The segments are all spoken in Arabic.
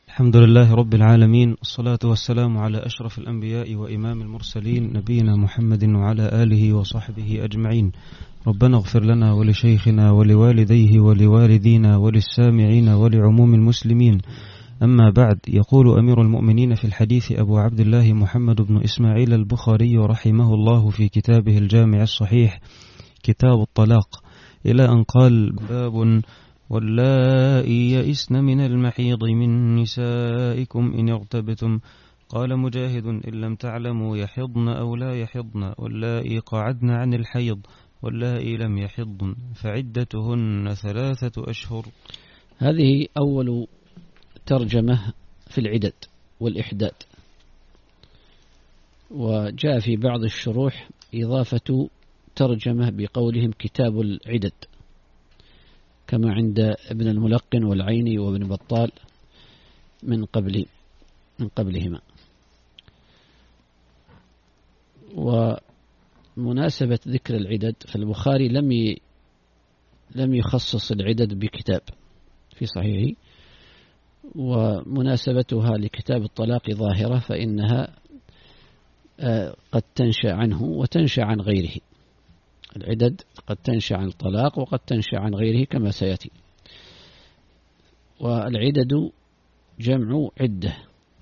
الحمد لله رب العالمين، الصلاة والسلام على أشرف الأنبياء وإمام المرسلين نبينا محمد وعلى آله وصحبه أجمعين. ربنا اغفر لنا ولشيخنا ولوالديه ولوالدينا وللسامعين ولعموم المسلمين. أما بعد، يقول أمير المؤمنين في الحديث أبو عبد الله محمد بن إسماعيل البخاري رحمه الله في كتابه الجامع الصحيح كتاب الطلاق، إلى أن قال: باب واللائي يئسن من المحيض من نسائكم إن ارتبتم. قال مجاهد: إن لم تعلموا يحضن أو لا يحضن، واللائي قعدن عن الحيض، واللائي لم يحضن فعدتهن 3 أشهر. هذه أول ترجمة في العدد والإحداد، وجاء في بعض الشروح إضافة ترجمة بقولهم كتاب العدد، كما عند ابن الملقن والعيني وابن بطال من قبلهما. ومناسبة ذكر العدد، فالبخاري لم يخصص العدد بكتاب في صحيحه، ومناسبتها لكتاب الطلاق ظاهرة، فإنها قد تنشأ عنه وتنشأ عن غيره. العدد قد تنشأ عن الطلاق وقد تنشأ عن غيره كما سيأتي. والعدد جمع عدة،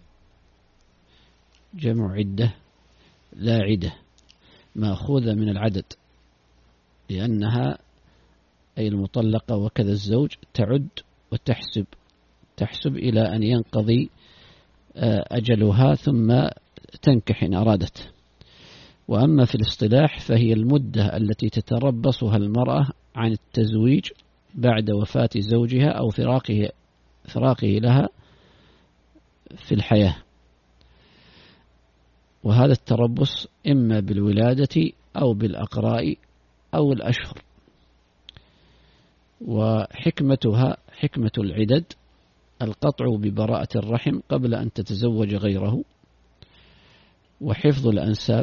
جمع عدة لا عدة، مأخوذة من العدد، لأنها أي المطلقة وكذا الزوج تعد تحسب إلى أن ينقضي أجلها ثم تنكح إن أرادت. وأما في الاصطلاح فهي المدة التي تتربصها المرأة عن التزويج بعد وفاة زوجها أو فراقه لها في الحياة، وهذا التربص إما بالولادة أو بالأقراء أو الأشهر. وحكمتها، حكمة العدد، القطع ببراءة الرحم قبل أن تتزوج غيره، وحفظ الأنساب،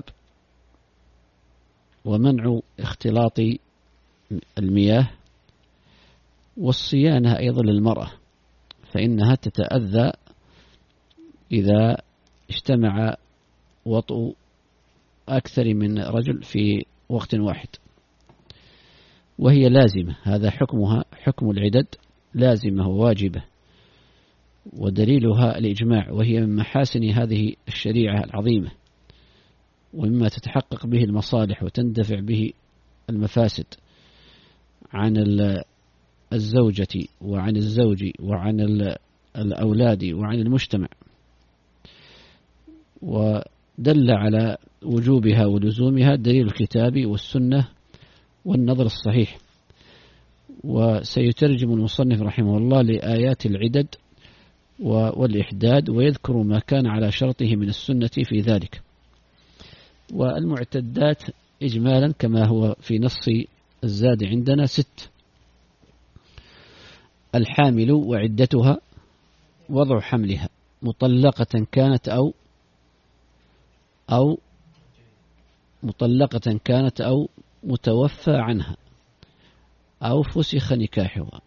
ومنع اختلاط المياه، والصيانة أيضا للمرأة، فإنها تتأذى إذا اجتمع وطء أكثر من رجل في وقت واحد، وهي لازمة. هذا حكمها، حكم العدد لازمة وواجبة، ودليلها الإجماع، وهي من محاسن هذه الشريعة العظيمة، ومما تتحقق به المصالح وتندفع به المفاسد عن الزوجة وعن الزوج وعن الأولاد وعن المجتمع. ودل على وجوبها ولزومها دليل الكتاب والسنة والنظر الصحيح. وسيترجم المصنف رحمه الله لآيات العدد والإحداد، ويذكر ما كان على شرطه من السنة في ذلك. والمعتدات إجمالا كما هو في نص الزاد عندنا 6: الحامل وعدتها وضع حملها، مطلقة كانت أو متوفى عنها أو فسخ نكاحها،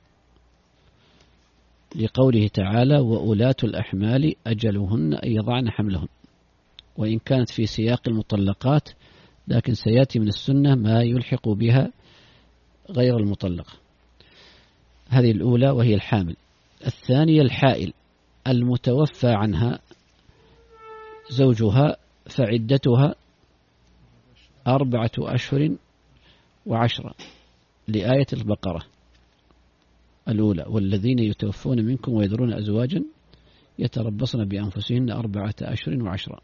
لقوله تعالى: وأولاة الأحمال أجلهن أن يضعن حملهن. وإن كانت في سياق المطلقات، لكن سيأتي من السنة ما يلحق بها غير المطلقة. هذه الأولى وهي الحامل. الثانية الحائل، المتوفى عنها زوجها، فعدتها 4 أشهر و10، لآية البقرة الأولى: والذين يتوفون منكم ويذرون أزواجا يتربصن بأنفسهن 4 أشهر و10.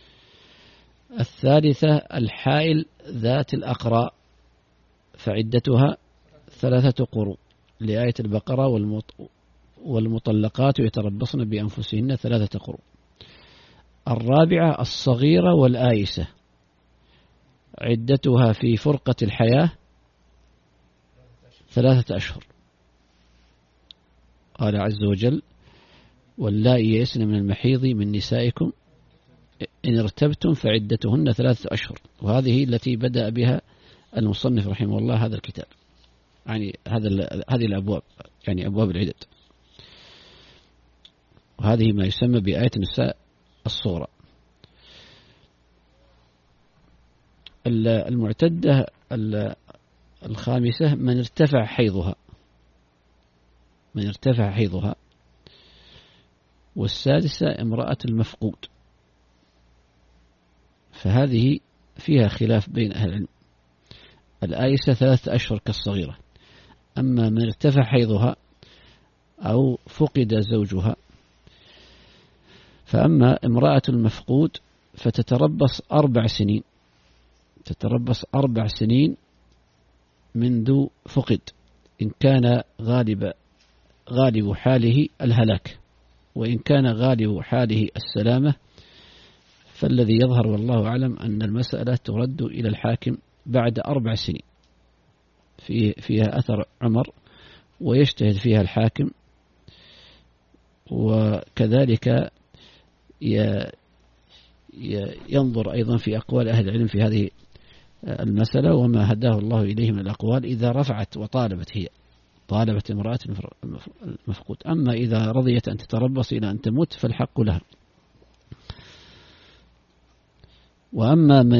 الثالثة الحائل ذات الأقراء، فعدتها 3 قروء، لآية البقرة: والمطلقات يتربصن بأنفسهن 3 قروء. الرابعة الصغيرة والآيسة، عدتها في فرقة الحياة 3 أشهر. قال عز وجل: واللائي يئسن من المحيض من نسائكم إن ارتبتم فعدتهن 3 أشهر. وهذه التي بدأ بها المصنف رحمه الله هذا الكتاب، يعني هذه الأبواب، يعني أبواب العدد. وهذه ما يسمى بآية النساء الصغرى. المعتدة الخامسة من ارتفع حيضها، والسادسة امرأة المفقود. فهذه فيها خلاف بين أهل العلم. الآيسة 3 أشهر كالصغيرة، أما من ارتفع حيضها أو فقد زوجها، فأما امرأة المفقود فتتربص 4 سنين، تتربص 4 سنين منذ فقد، إن كان غالب حاله الهلاك، وإن كان غالب حاله السلامة فالذي يظهر والله أعلم أن المسألة ترد إلى الحاكم بعد 4 سنين. فيها أثر عمر ويجتهد فيها الحاكم، وكذلك ينظر أيضا في أقوال أهل العلم في هذه المسألة وما هداه الله إليه من الأقوال إذا رفعت وطالبت، هي طالبت امرأة المفقود. أما إذا رضيت أن تتربص إلى أن تموت فالحق لها. وأما من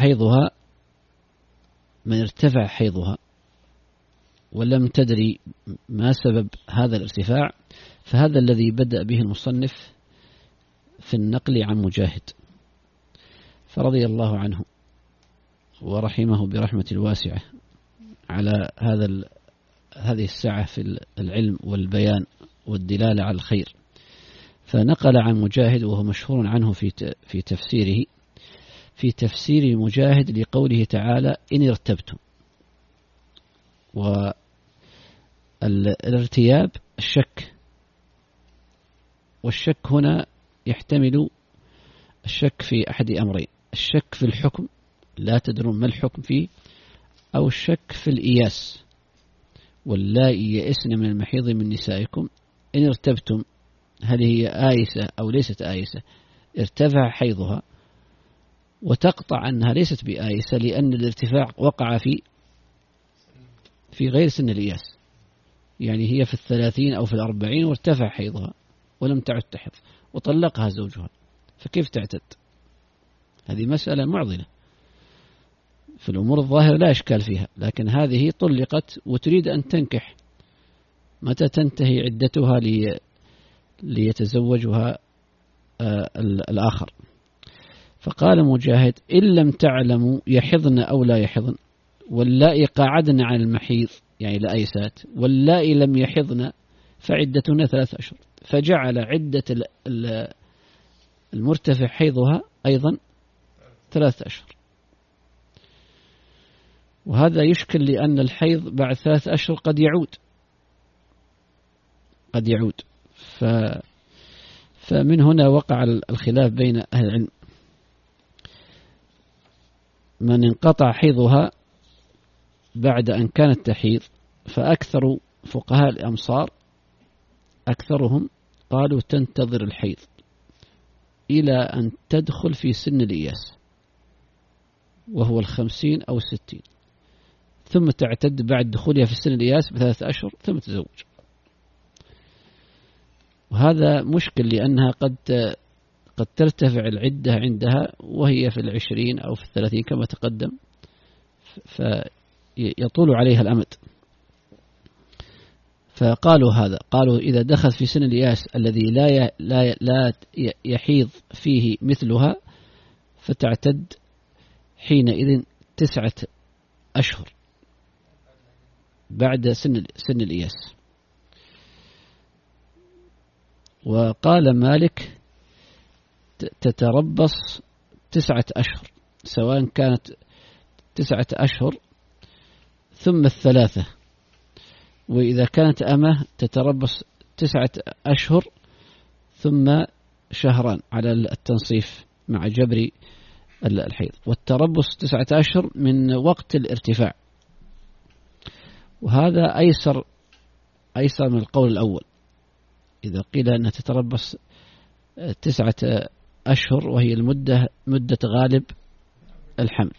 ارتفع حيضها ولم تدري ما سبب هذا الارتفاع، فهذا الذي بدأ به المصنف في النقل عن مجاهد، فرضي الله عنه ورحمه برحمة الواسعة على هذه السعة في العلم والبيان والدلالة على الخير. فنقل عن مجاهد، وهو مشهور عنه في تفسيره، في تفسير مجاهد لقوله تعالى إن ارتبتم. والارتياب الشك، والشك هنا يحتمل الشك في أحد أمرين: الشك في الحكم، لا تدرون ما الحكم فيه، أو الشك في الإياس، واللائي يئسن من المحيض من نسائكم إن ارتبتم، هل هي آيسة أو ليست آيسة؟ ارتفع حيضها، وتقطع أنها ليست بآيسة لأن الارتفاع وقع في غير سن الإياس، يعني هي في 30 أو في 40 وارتفع حيضها ولم تعد تحض وطلقها زوجها، فكيف تعتد؟ هذه مسألة معضلة في الأمور الظاهرة لا إشكال فيها، لكن هذه طلقت وتريد أن تنكح، متى تنتهي عدتها ليتزوجها الآخر؟ فقال مجاهد إن لم تعلموا يحضن أو لا يحضن، واللائي قاعدن عن المحيض يعني الآيسات، واللائي لم يحضن فعدتنا 3 أشهر، فجعل عدة المرتفع حيضها أيضا 3 أشهر. وهذا يشكل لأن الحيض بعد 3 أشهر قد يعود فمن هنا وقع الخلاف بين أهل العلم. من انقطع حيضها بعد أن كانت تحيض، فأكثر فقهاء الأمصار أكثرهم قالوا تنتظر الحيض إلى أن تدخل في سن الإياس، وهو 50 أو 60، ثم تعتد بعد دخولها في سن الإياس ب3 أشهر ثم تزوج. وهذا مشكل لأنها قد ترتفع العدة عندها وهي في 20 أو في 30 كما تقدم، فيطول عليها الأمد. فقالوا هذا، قالوا إذا دخل في سن الإياس الذي لا يحيض فيه مثلها فتعتد حينئذ 9 أشهر بعد سن الإياس. وقال مالك تتربص 9 أشهر، سواء كانت 9 أشهر ثم 3، وإذا كانت أمه تتربص 9 أشهر ثم 2 شهران على التنصيف مع جبر الحيض، والتربص 9 أشهر من وقت الارتفاع. وهذا أيسر من القول الأول، إذا قيل أنها تتربص 9 أشهر وهي مدة غالب الحمل.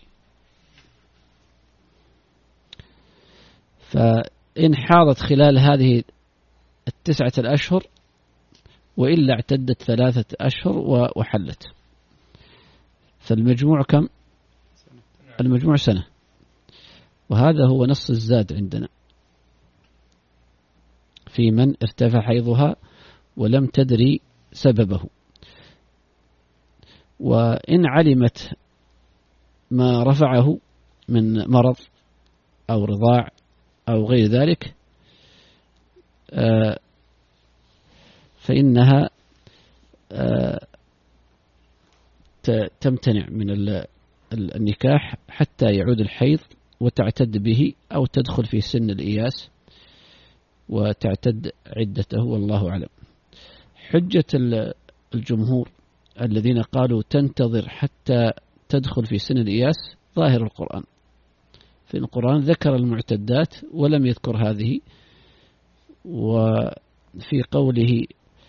فإن حاضت خلال هذه 9 أشهر وإلا اعتدت 3 أشهر وحلت. فالمجموع كم؟ المجموع سنة، وهذا هو نص الزاد عندنا في من ارتفع حيضها ولم تدري سببه. وإن علمت ما رفعه من مرض أو رضاع أو غير ذلك فإنها تمتنع من النكاح حتى يعود الحيض وتعتد به، أو تدخل في سن الإياس وتعتد عدته، والله أعلم. حجة الجمهور الذين قالوا تنتظر حتى تدخل في سن الإياس ظاهر القرآن، في القرآن ذكر المعتدات ولم يذكر هذه. وفي قوله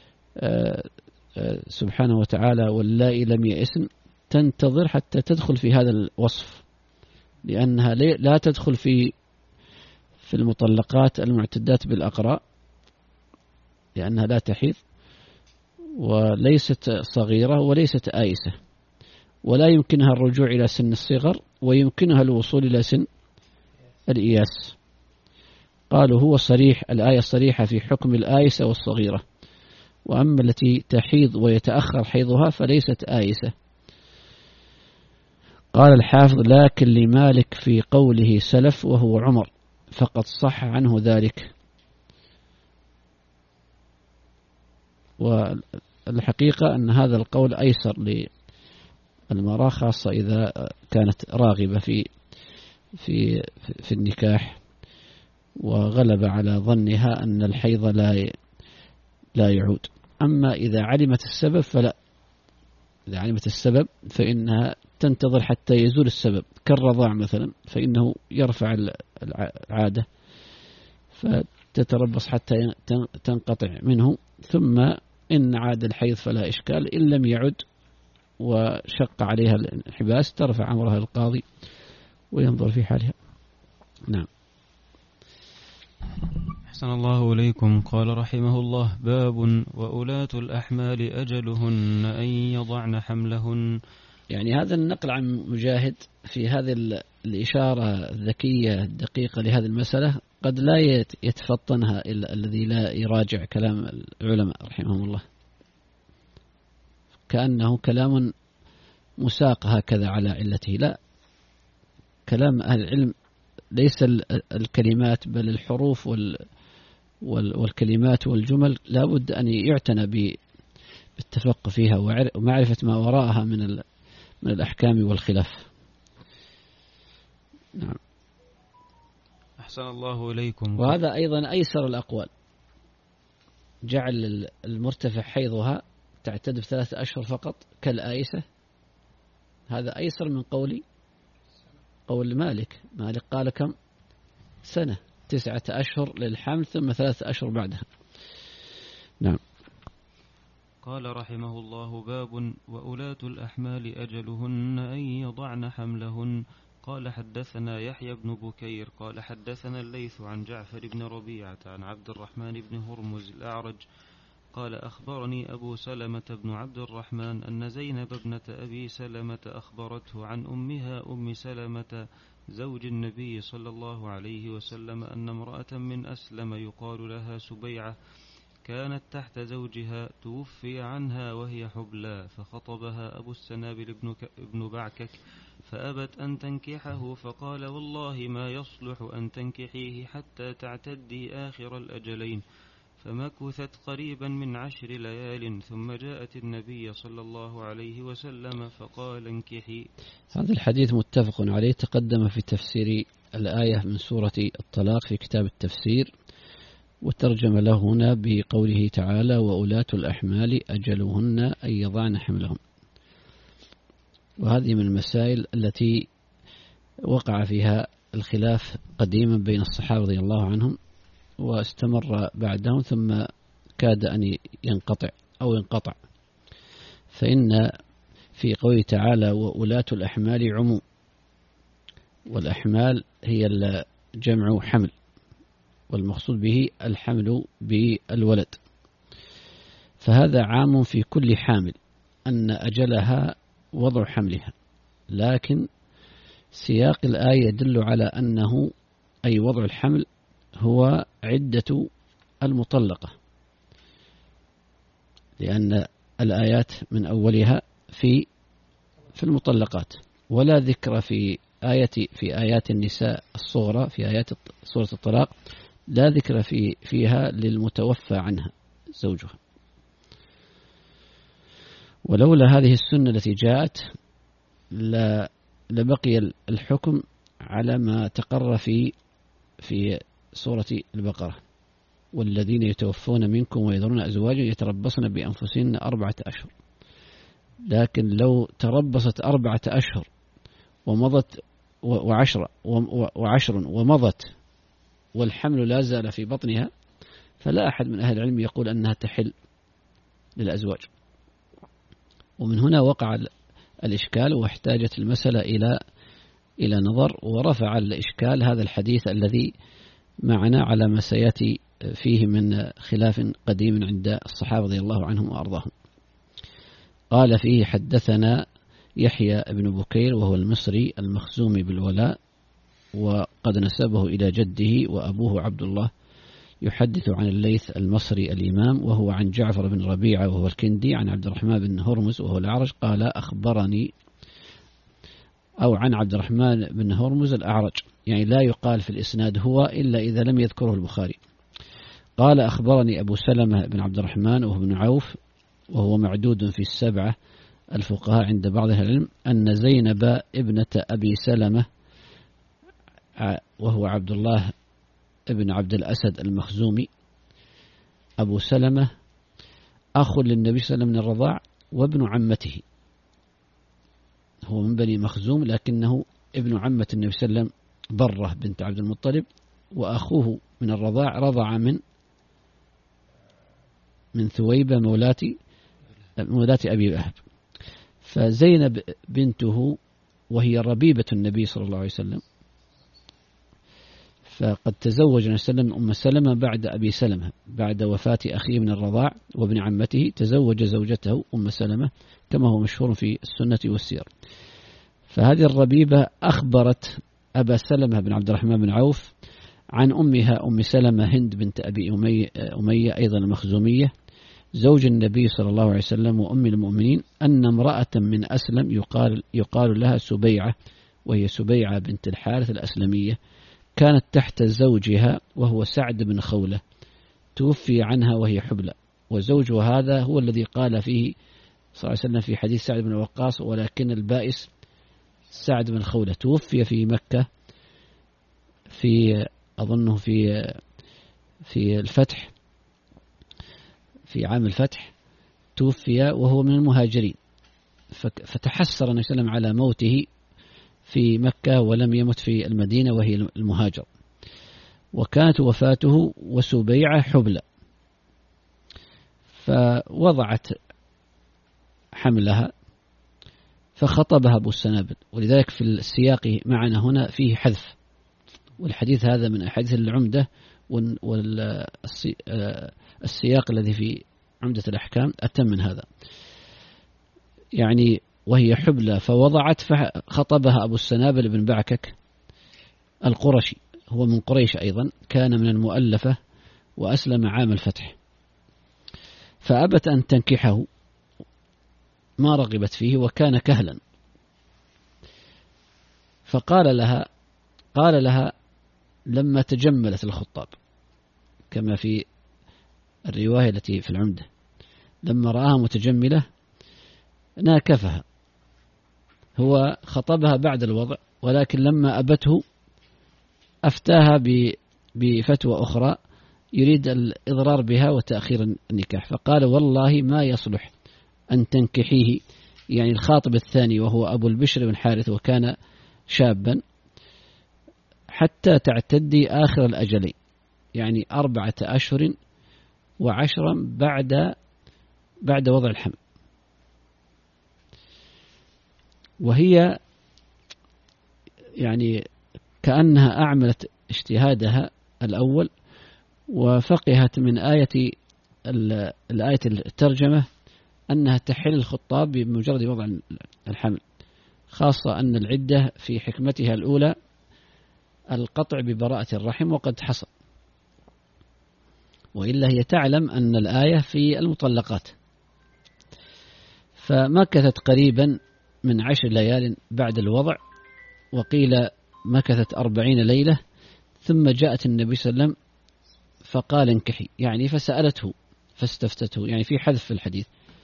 سبحانه وتعالى واللائي لم يئسن، تنتظر حتى تدخل في هذا الوصف، لأنها لا تدخل في المطلقات المعتدات بالأقراء لأنها لا تحيض، وليست صغيرة وليست آيسة، ولا يمكنها الرجوع إلى سن الصغر، ويمكنها الوصول إلى سن الإياس. قالوا هو صريح، الآية صريحة في حكم الآيسة والصغيرة، وأما التي تحيض ويتأخر حيضها فليست آيسة. قال الحافظ لكن لمالك في قوله سلف وهو عمر، فقد صح عنه ذلك. والحقيقة أن هذا القول أيسر للمرأة، خاصة إذا كانت راغبة في النكاح وغلب على ظنها أن الحيض لا يعود. أما إذا علمت السبب فلا، إذا علمت السبب فإنها تنتظر حتى يزول السبب، كالرضاع مثلا فإنه يرفع العادة، فتتربص حتى تنقطع منه، ثم إن عاد الحيض فلا إشكال، إن لم يعد وشق عليها الانحباس ترفع أمرها القاضي وينظر في حالها. نعم. أحسن الله إليكم. قال رحمه الله باب وأولاة الأحمال أجلهن أن يضعن حملهن. يعني هذا النقل عن مجاهد في هذه الإشارة الذكية الدقيقة لهذه المسألة قد لا يتفطنها إلا الذي لا يراجع كلام العلماء رحمهم الله، كأنه كلام مساق هكذا على علته. لا، كلام أهل العلم ليس الكلمات بل الحروف والكلمات والجمل لا بد أن يعتنى بالتفقه فيها ومعرفة ما وراءها من الأحكام والخلاف. نعم. أحسن الله إليكم. وهذا أيضا أيسر الأقوال، جعل المرتفع حيضها تعتد ب3 أشهر فقط كالآيسة، هذا أيسر من قول مالك قال كم؟ سنة، 9 أشهر للحمل ثم 3 أشهر بعدها. نعم. قال رحمه الله باب وأولاة الأحمال أجلهن أن يضعن حملهن. قال حدثنا يحيى بن بكير قال حدثنا الليث عن جعفر بن ربيعة عن عبد الرحمن بن هرمز الأعرج قال أخبرني أبو سلمة بن عبد الرحمن أن زينب ابنة أبي سلمة أخبرته عن أمها أم سلمة زوج النبي صلى الله عليه وسلم أن امرأة من أسلم يقال لها سبيعة كانت تحت زوجها توفي عنها وهي حبلى، فخطبها أبو السنابل ابن بعكك فأبت أن تنكحه، فقال والله ما يصلح أن تنكحيه حتى تعتدي آخر الأجلين، فمكثت قريبا من 10 ليال ثم جاءت النبي صلى الله عليه وسلم فقال انكحي. هذا الحديث متفق عليه، تقدم في تفسير الآية من سورة الطلاق في كتاب التفسير، وترجم له هنا بقوله تعالى وأولاة الأحمال أجلهن أن يضعن حملهم. وهذه من المسائل التي وقع فيها الخلاف قديما بين الصحابة رضي الله عنهم، واستمر بعدهم ثم كاد أن ينقطع. فإن في قوله تعالى وأولاة الأحمال عموم، والأحمال هي الجمع حمل، والمقصود به الحمل بالولد. فهذا عام في كل حامل أن أجلها وضع حملها، لكن سياق الآية يدل على أنه أي وضع الحمل هو عدة المطلقة، لأن الآيات من أولها في المطلقات، ولا ذكر في آيات النساء الصغرى، في آيات سورة الطلاق لا ذكر فيها للمتوفى عنها زوجها. ولولا هذه السنة التي جاءت لبقي الحكم على ما تقر في سورة البقرة: والذين يتوفون منكم ويذرون أزواجا يتربصن بأنفسهن 4 أشهر. لكن لو تربصت 4 أشهر ومضت وعشر ومضت والحمل لا زال في بطنها، فلا أحد من أهل العلم يقول أنها تحل للأزواج. ومن هنا وقع الإشكال، واحتاجت المسألة إلى نظر، ورفع الإشكال هذا الحديث الذي معنا على ما سيأتي فيه من خلاف قديم عند الصحابة رضي الله عنهم وأرضاهم. قال فيه: حدثنا يحيى بن بكير وهو المصري المخزومي بالولاء، وقد نسبه إلى جده، وأبوه عبد الله يحدث عن الليث المصري الإمام، وهو عن جعفر بن ربيعة وهو الكندي، عن عبد الرحمن بن هرمز وهو الأعرج قال: أخبرني، أو عن عبد الرحمن بن هرمز الأعرج، يعني لا يقال في الإسناد هو إلا إذا لم يذكره البخاري. قال: أخبرني أبو سلمة بن عبد الرحمن وهو بن عوف وهو معدود في 7 الفقهاء عند بعض أهل العلم، أن زينب ابنة أبي سلمة وهو عبد الله ابن عبد الأسد المخزومي، أبو سلمة أخ للنبي صلى الله عليه وسلم من الرضاع وابن عمته، هو من بني مخزوم لكنه ابن عمة النبي صلى الله عليه وسلم برة بنت عبد المطلب، وأخوه من الرضاع رضع من ثويبة مولاة أبي لهب. فزينب بنته وهي ربيبة النبي صلى الله عليه وسلم، فقد تزوج النبي صلى الله عليه وسلم أم سلمة بعد أبي سلمة، بعد وفاة أخيه من الرضاع وابن عمته تزوج زوجته أم سلمة كما هو مشهور في السنة والسير. فهذه الربيبة أخبرت أبا سلمة بن عبد الرحمن بن عوف عن أمها أم سلمة هند بنت أبي أمية أيضا المخزومية زوج النبي صلى الله عليه وسلم وأم المؤمنين، أن امرأة من أسلم يقال لها سبيعة، وهي سبيعة بنت الحارث الأسلمية، كانت تحت زوجها وهو سعد بن خولة، توفي عنها وهي حبلى، وزوجها هذا هو الذي قال فيه صلى الله عليه وسلم في حديث سعد بن وقاص: ولكن البائس سعد بن خولة، توفي في مكة أظنه في الفتح، في عام الفتح توفي وهو من المهاجرين، فتحسر النبي صلى الله عليه وسلم على موته في مكة ولم يمت في المدينة وهي المهاجر، وكانت وفاته وسبيعة حبلى، فوضعت حملها فخطبها أبو السنابل، ولذلك في السياق معنا هنا فيه حذف، والحديث هذا من أحاديث العمدة، والسياق الذي في عمدة الأحكام أتم من هذا، يعني وهي حبلى فوضعت، فخطبها أبو السنابل بن بعكك القرشي، هو من قريش أيضا، كان من المؤلفة وأسلم عام الفتح، فأبت أن تنكحه، ما رغبت فيه وكان كهلا، فقال لها لما تجملت الخطاب كما في الرواية التي في العمدة، لما رآها متجملة ناكفها، هو خطبها بعد الوضع، ولكن لما أبته أفتاها بفتوى أخرى يريد الإضرار بها وتأخير النكاح، فقال: والله ما يصلح أن تنكحيه، يعني الخاطب الثاني وهو أبو البشر بن حارث وكان شابا، حتى تعتدي آخر الأجلين، يعني 4 أشهر و10 بعد وضع الحمل. وهي يعني كأنها أعملت اجتهادها الأول وفقهت من آية الآية الترجمة أنها تحل الخطاب بمجرد وضع الحمل، خاصة أن العدة في حكمتها الأولى القطع ببراءة الرحم وقد حصل، وإلا هي تعلم أن الآية في المطلقات. فمكثت قريبا من 10 ليال بعد الوضع، وقيل مكثت 40 ليلة، ثم جاءت النبي صلى الله عليه وسلم فقال انكحي، يعني فسألته فاستفتته، يعني في حذف في الحديث،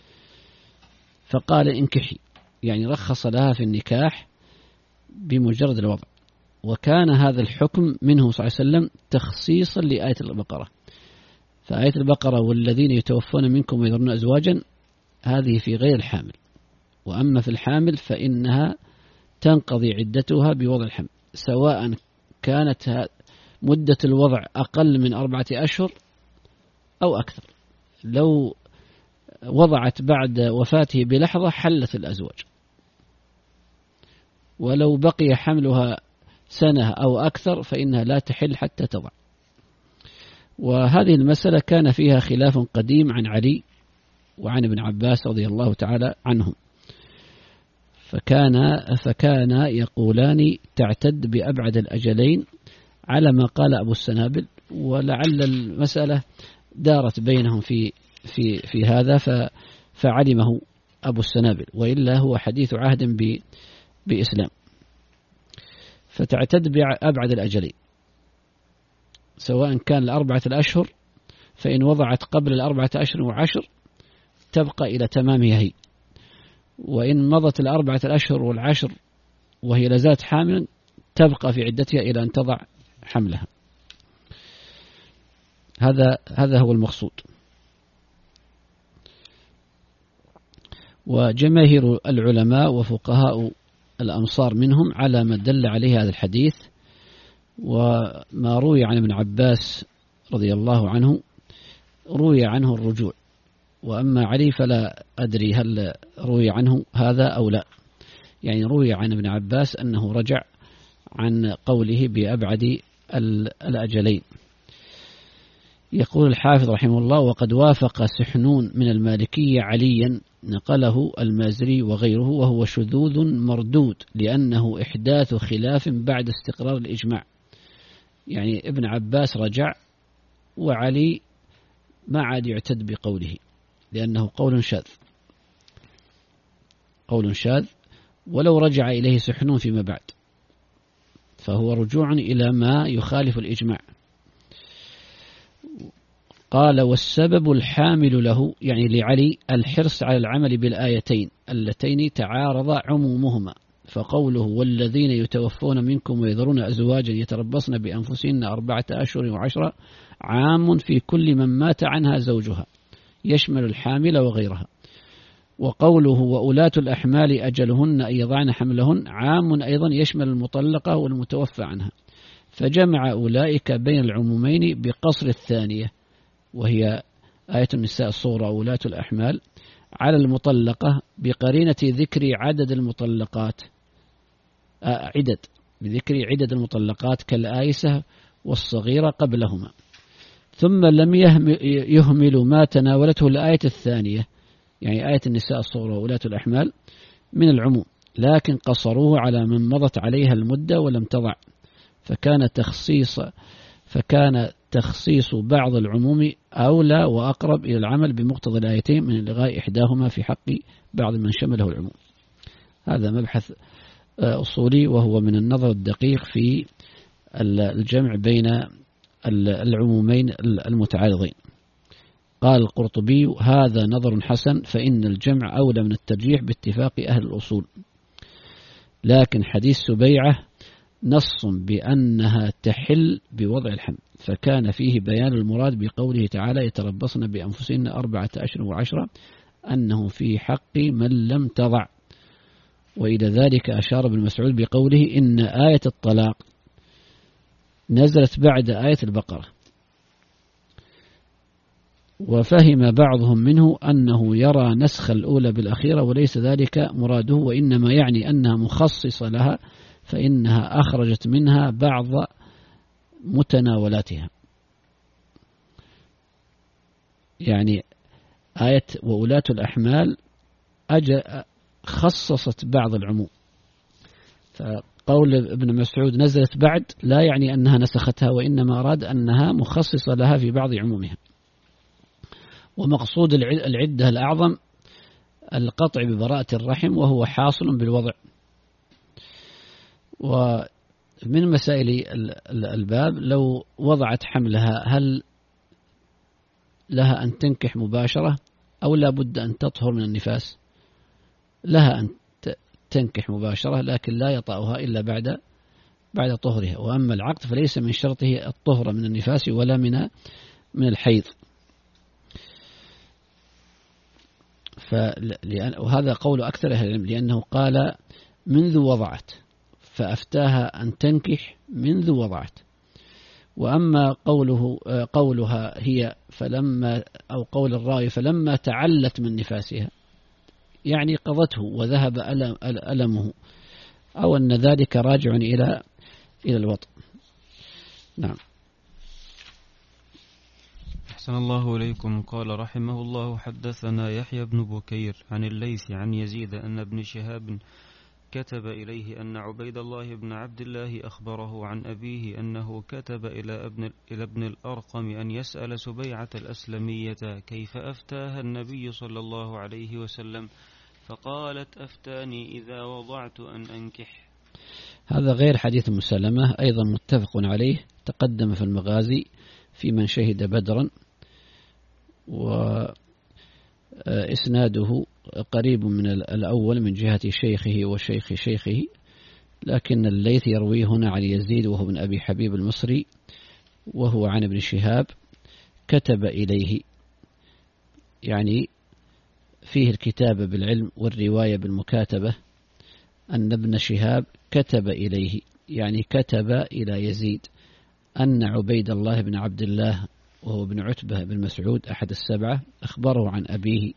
فقال انكحي، يعني رخص لها في النكاح بمجرد الوضع. وكان هذا الحكم منه صلى الله عليه وسلم تخصيصا لآية البقرة. فآية البقرة والذين يتوفون منكم ويذرون أزواجا هذه في غير الحامل، وأما في الحامل فإنها تنقضي عدتها بوضع الحمل، سواء كانت مدة الوضع أقل من 4 أشهر أو أكثر. لو وضعت بعد وفاته بلحظة حلت الأزواج، ولو بقي حملها سنة أو أكثر فإنها لا تحل حتى تضع. وهذه المسألة كان فيها خلاف قديم عن علي وعن ابن عباس رضي الله تعالى عنهم، فكان يقولان تعتد بأبعد الأجلين على ما قال أبو السنابل، ولعل المسألة دارت بينهم في هذا فعلمه أبو السنابل، وإلا هو حديث عهد بإسلام. فتعتد بأبعد الأجلين، سواء كان 4 أشهر، فإن وضعت قبل 4 أشهر و10 تبقى إلى تمامها هي، وإن مضت 4 أشهر و10 وهي لازالت حاملا تبقى في عدتها إلى أن تضع حملها. هذا هو المقصود. وجماهير العلماء وفقهاء الأمصار منهم على ما دل عليه هذا الحديث، وما روي عن ابن عباس رضي الله عنه روي عنه الرجوع، وأما علي فلا أدري هل روي عنه هذا أو لا. يعني روي عن ابن عباس أنه رجع عن قوله بأبعد الأجلين. يقول الحافظ رحمه الله: وقد وافق سحنون من المالكية عليا، نقله المازري وغيره، وهو شذوذ مردود لأنه إحداث خلاف بعد استقرار الإجماع. يعني ابن عباس رجع، وعلي ما عاد يعتد بقوله لأنه قول شاذ، ولو رجع إليه سحنون فيما بعد فهو رجوع إلى ما يخالف الإجماع. قال: والسبب الحامل له، يعني لعلي، الحرص على العمل بالآيتين اللتين تعارض عمومهما، فقوله: والذين يتوفون منكم ويذرون أزواجا يتربصن بأنفسهن 4 أشهر و10 عام في كل من مات عنها زوجها، يشمل الحامل وغيرها. وقوله: وأولاة الأحمال أجلهن أن يضعن حملهن عام أيضا يشمل المطلقة والمتوفى عنها، فجمع أولئك بين العمومين بقصر الثانية، وهي آية النساء الصغرى أولاة الأحمال، على المطلقة بقرينة ذكر عدد المطلقات، بذكر عدد المطلقات كالآيسة والصغيرة قبلهما. ثم لم يهمل ما تناولته الآية الثانية، يعني آية النساء الصغرى وولاة الأحمال، من العموم، لكن قصروه على من مضت عليها المدة ولم تضع، فكان تخصيص بعض العموم أولى وأقرب إلى العمل بمقتضى الآيتين من إلغاء إحداهما في حق بعض من شمله العموم. هذا مبحث أصولي، وهو من النظر الدقيق في الجمع بين العمومين المتعارضين. قال القرطبي: هذا نظر حسن، فإن الجمع أولى من الترجيح باتفاق أهل الأصول، لكن حديث سبيعة نص بأنها تحل بوضع الحمل، فكان فيه بيان المراد بقوله تعالى: يتربصن بأنفسهن 4 أشهر و10، أنه في حق من لم تضع. وإلى ذلك أشار ابن مسعود بقوله: إن آية الطلاق نزلت بعد آية البقرة. وفهم بعضهم منه أنه يرى نسخ الأولى بالأخيرة، وليس ذلك مراده، وإنما يعني أنها مخصصة لها، فإنها أخرجت منها بعض متناولاتها. يعني آية وولاة الأحمال خصصت بعض العموم، فقول ابن مسعود نزلت بعد لا يعني أنها نسختها، وإنما أراد أنها مخصصة لها في بعض عمومها. ومقصود العدة الأعظم القطع ببراءة الرحم، وهو حاصل بالوضع. ومن مسائل الباب لو وضعت حملها هل لها أن تنكح مباشرة أو لا بد أن تطهر من النفاس؟ لها أن تنكح مباشرة، لكن لا يطأها إلا بعد طهرها. وأما العقد فليس من شرطه الطهر من النفاس ولا من الحيض. وهذا قول أكثر أهل العلم، لأنه قال منذ وضعت، فأفتاها أن تنكح منذ وضعت. وأما قولها هي فلما، أو قول الراوي فلما تعلت من نفاسها، يعني قضته وذهب ألمه، أو أن ذلك راجع إلى الوطء. نعم. أحسن الله إليكم. قال رحمه الله: حدثنا يحيى بن بكير عن الليث عن يزيد أن ابن شهاب كتب إليه أن عبيد الله بن عبد الله أخبره عن أبيه أنه كتب إلى ابن الأرقم أن يسأل سبيعة الأسلمية كيف أفتاها النبي صلى الله عليه وسلم، فقالت: أفتاني إذا وضعت أن أنكح. هذا غير حديث مسلمة، أيضا متفق عليه، تقدم في المغازي في من شهد بدرا، وإسناده قريب من الأول من جهة شيخه وشيخ شيخه، لكن الليث يرويه هنا عن يزيد وهو من أبي حبيب المصري، وهو عن ابن شهاب كتب إليه، يعني فيه الكتابة بالعلم والرواية بالمكاتبة، أن ابن شهاب كتب إليه، يعني كتب إلى يزيد أن عبيد الله بن عبد الله وهو ابن عتبة بن مسعود أحد السبعة أخبره عن أبيه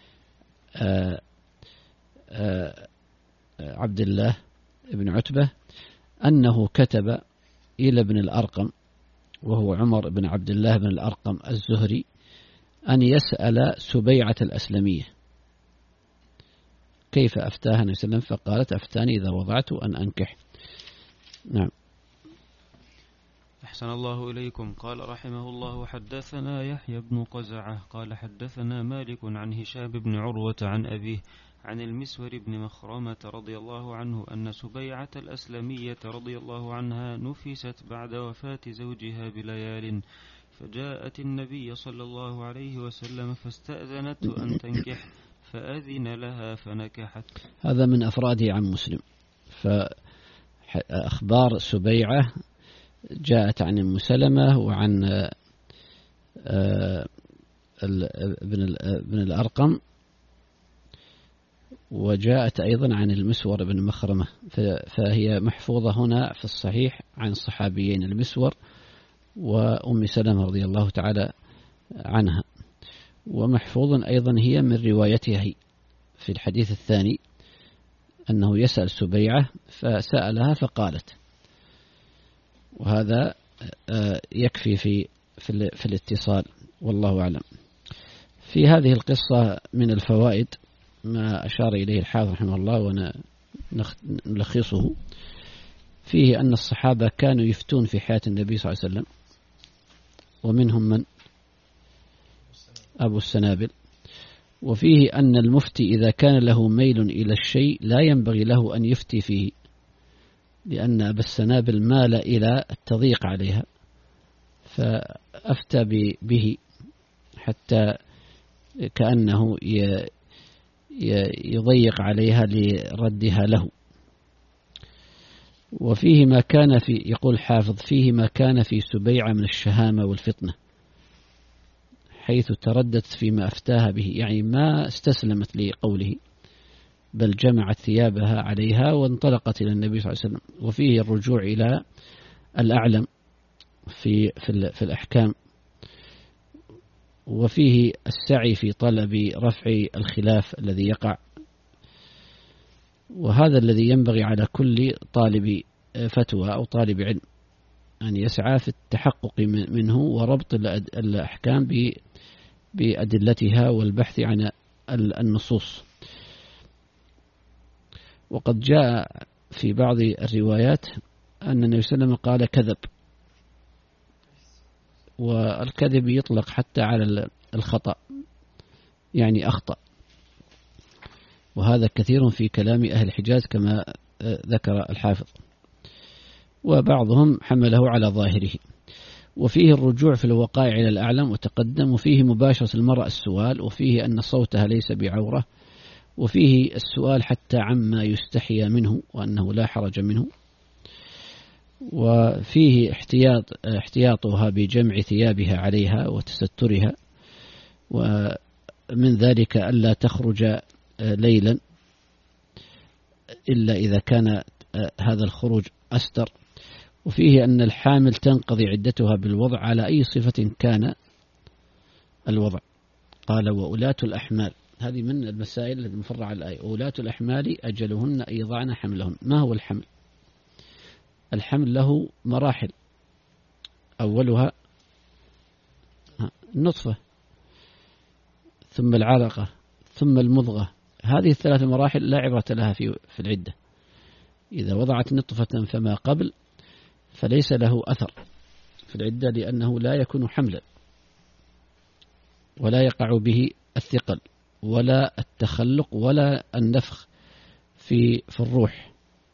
عبد الله بن عتبة أنه كتب إلى ابن الأرقم وهو عمر بن عبد الله بن الأرقم الزهري أن يسأل سبيعة الأسلمية كيف أفتاها النبي صلى الله عليه وسلم، فقالت: أفتاني إذا وضعت أن أنكح. نعم. أحسن الله إليكم. قال رحمه الله: حدثنا يحيى بن قزعة قال حدثنا مالك عن هشام بن عروة عن أبيه عن المسور بن مخرمة رضي الله عنه أن سبيعة الأسلمية رضي الله عنها نفست بعد وفاة زوجها بليال، فجاءت النبي صلى الله عليه وسلم فاستأذنته أن تنكح، فأذن لها فنكحت. هذا من أفراده عن مسلم. فأخبار سبيعة جاءت عن أم سلمة وعن ابن الأرقم، وجاءت أيضا عن المسور بن مخرمة، فهي محفوظة هنا في الصحيح عن صحابيين المسور وأم سلمة رضي الله تعالى عنها، ومحفوظا أيضا هي من روايتها في الحديث الثاني أنه يسأل سبيعة فسألها فقالت، وهذا يكفي في الاتصال، والله أعلم. في هذه القصة من الفوائد ما أشار إليه الحافظ رحمه الله ونلخصه، فيه أن الصحابة كانوا يفتون في حياة النبي صلى الله عليه وسلم، ومنهم من أبو السنابل. وفيه أن المفتي إذا كان له ميل إلى الشيء لا ينبغي له أن يفتي فيه، لأن أبا السنابل مال إلى التضييق عليها فأفتى به حتى كأنه يضيق عليها لردها له. وفيه ما كان في، يقول الحافظ، فيه ما كان في سبيعة من الشهامة والفطنة، حيث تردت فيما أفتاها به، يعني ما استسلمت لقوله بل جمعت ثيابها عليها وانطلقت إلى النبي صلى الله عليه وسلم. وفيه الرجوع إلى الأعلم في الأحكام، وفيه السعي في طلب رفع الخلاف الذي يقع، وهذا الذي ينبغي على كل طالب فتوى أو طالب علم أن يسعى في التحقق منه وربط الأحكام بأدلتها والبحث عن النصوص. وقد جاء في بعض الروايات أن النبي صلى الله عليه وسلم قال كذب، والكذب يطلق حتى على الخطأ، يعني أخطأ، وهذا كثير في كلام أهل الحجاز كما ذكر الحافظ، وبعضهم حمله على ظاهره. وفيه الرجوع في الوقائع إلى الأعلم وتقدم، وفيه مباشرة المرأة السؤال، وفيه أن صوتها ليس بعورة، وفيه السؤال حتى عما يستحيا منه وأنه لا حرج منه، وفيه احتياطها بجمع ثيابها عليها وتسترها، ومن ذلك ألا تخرج ليلا إلا إذا كان هذا الخروج أستر. وفيه أن الحامل تنقضي عدتها بالوضع على أي صفة كان الوضع. قال وأولاة الأحمال، هذه من المسائل المفرعة على الآية، أولاة الأحمال أجلهن أن يضعن حملهن. ما هو الحمل؟ الحمل له مراحل، أولها النطفة، ثم العلقة، ثم المضغة. هذه الثلاث مراحل لا عبرة لها في العدة. إذا وضعت نطفة فما قبل فليس له أثر في العدة، لأنه لا يكون حملا ولا يقع به الثقل ولا التخلق ولا النفخ في الروح.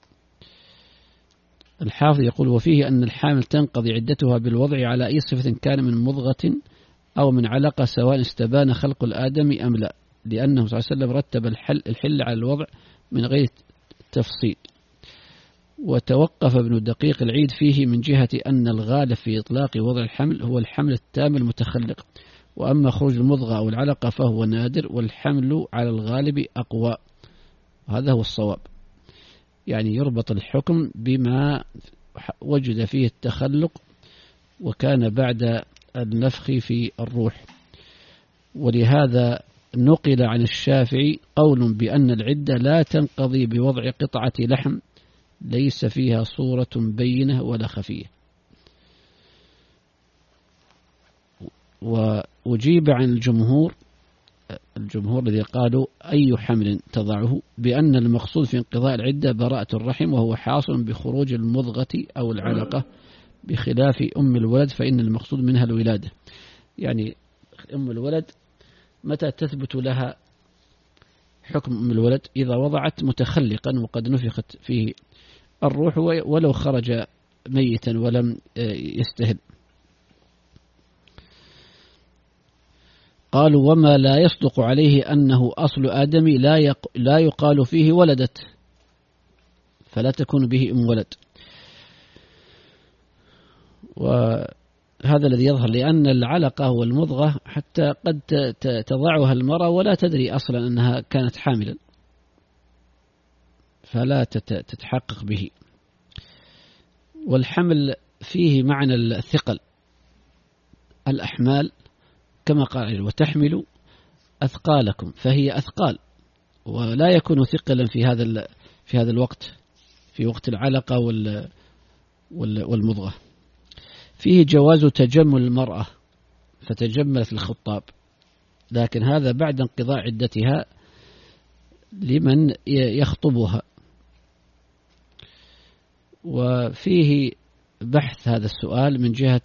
الحافظ يقول وفيه أن الحامل تنقضي عدتها بالوضع على أي صفة كان من مضغة أو من علقة، سواء استبان خلق الآدم أم لا، لأنه صلى الله عليه وسلم رتب الحل على الوضع من غير تفصيل. وتوقف ابن دقيق العيد فيه من جهة أن الغالب في إطلاق وضع الحمل هو الحمل التام المتخلق، وأما خروج المضغة أو العلقة فهو نادر، والحمل على الغالب أقوى. هذا هو الصواب، يعني يربط الحكم بما وجد فيه التخلق وكان بعد النفخ في الروح. ولهذا نقل عن الشافعي قول بأن العدة لا تنقضي بوضع قطعة لحم ليس فيها صورة بينة ولا خفية. وأجيب عن الجمهور الذي قالوا أي حمل تضعه بأن المقصود في انقضاء العدة براءة الرحم، وهو حاصل بخروج المضغة أو العلقة، بخلاف أم الولد فإن المقصود منها الولادة. يعني أم الولد متى تثبت لها حكم أم الولد؟ إذا وضعت متخلقا وقد نفخت فيه الروح ولو خرج ميتا ولم يستهل. قالوا وما لا يصدق عليه أنه أصل آدم لا يقال فيه ولدت، فلا تكون به أم ولد. وهذا الذي يظهر لأن العلقة والمضغة حتى قد تضعها المرأة ولا تدري أصلا أنها كانت حاملا، فلا تتحقق به. والحمل فيه معنى الثقل، الأحمال كما قال وتحمل أثقالكم، فهي أثقال، ولا يكون ثقلا في هذا الوقت، في وقت العلقة والمضغة. فيه جواز تجمل المرأة فتجملت الخطاب، لكن هذا بعد انقضاء عدتها لمن يخطبها. وفيه بحث هذا السؤال من جهة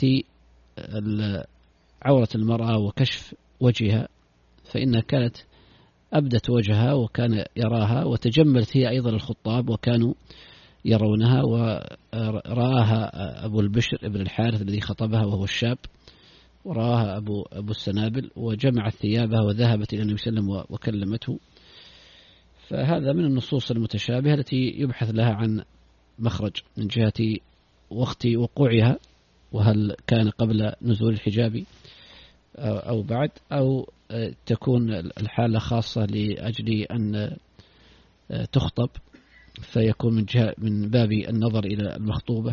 عورة المرأة وكشف وجهها، فإنها كانت أبدت وجهها وكان يراها، وتجملت هي أيضا الخطاب وكانوا يرونها، ورآها أبو البشر ابن الحارث الذي خطبها وهو الشاب، ورآها أبو السنابل، وجمعت ثيابها وذهبت إلى النبي صلى الله عليه وسلم وكلمته. فهذا من النصوص المتشابهة التي يبحث لها عن مخرج من جهة وقت وقوعها، وهل كان قبل نزول الحجاب أو بعد، أو تكون الحالة خاصة لأجل أن تخطب فيكون من باب النظر إلى المخطوبة،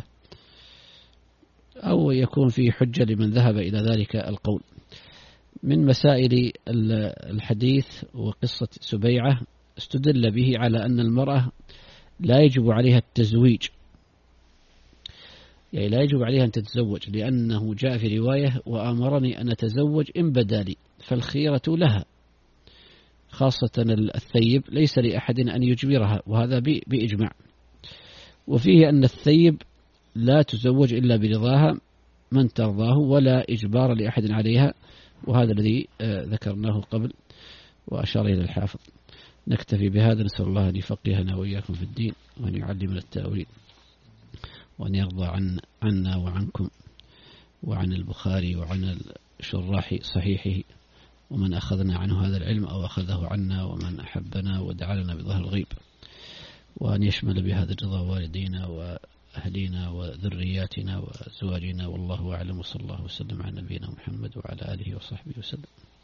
أو يكون في حجة لمن ذهب إلى ذلك القول. من مسائل الحديث وقصة سبيعة استدل به على أن المرأة لا يجب عليها التزويج، لا يجب عليها أن تتزوج، لأنه جاء في رواية وآمرني أن أتزوج إن بدا لي، فالخيرة لها، خاصة الثيب ليس لأحد أن يجبرها، وهذا بإجماع. وفيه أن الثيب لا تزوج إلا برضاها من ترضاه، ولا إجبار لأحد عليها، وهذا الذي ذكرناه قبل وأشار إلى الحافظ. نكتفي بهذا، نسأل الله أن يفقهنا وإياكم في الدين، وأن يعلمنا التأويل، وأن يرضى عنا وعنكم وعن البخاري وعن شراح صحيحه، ومن أخذنا عنه هذا العلم أو أخذه عنا، ومن أحبنا ودعا لنا بظهر الغيب، وأن يشمل بهذا الرضا والدينا وأهلينا وذرياتنا وأزواجنا، والله أعلم، وصلى الله وسلم على نبينا محمد وعلى آله وصحبه وسلم.